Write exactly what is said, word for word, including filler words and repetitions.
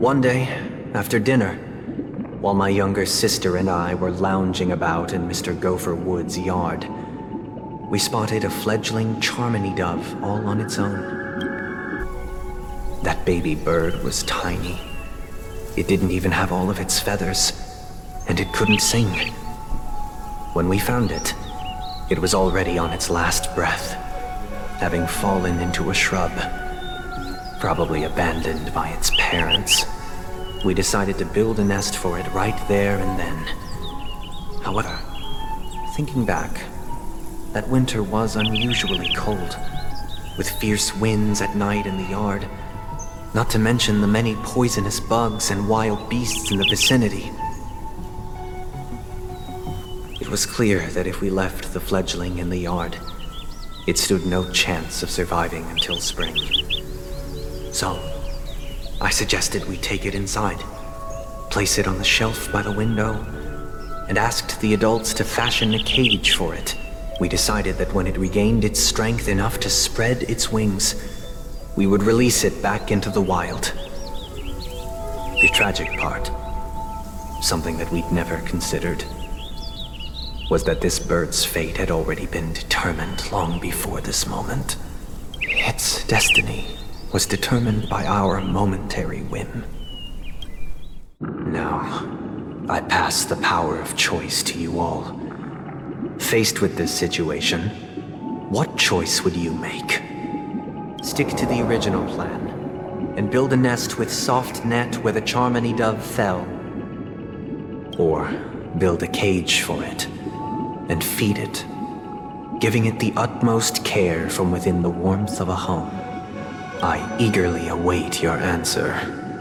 One day, after dinner, while my younger sister and I were lounging about in Mister Gopher Wood's yard, we spotted a fledgling Charmony dove all on its own. That baby bird was tiny. It didn't even have all of its feathers, and it couldn't sing. When we found it, it was already on its last breath, having fallen into a shrub, probably abandoned by its parents. We decided to build a nest for it right there and then. However, thinking back, that winter was unusually cold, with fierce winds at night in the yard, not to mention the many poisonous bugs and wild beasts in the vicinity. It was clear that if we left the fledgling in the yard, it stood no chance of surviving until spring. So, I suggested we take it inside, place it on the shelf by the window, and asked the adults to fashion a cage for it. We decided that when it regained its strength enough to spread its wings, we would release it back into the wild. The tragic part, something that we'd never considered, was that this bird's fate had already been determined long before this moment. Its destiny was determined by our momentary whim. Now, I pass the power of choice to you all. Faced with this situation, what choice would you make? Stick to the original plan and build a nest with soft net where the Charmony dove fell. Or build a cage for it and feed it, giving it the utmost care from within the warmth of a home. I eagerly await your answer.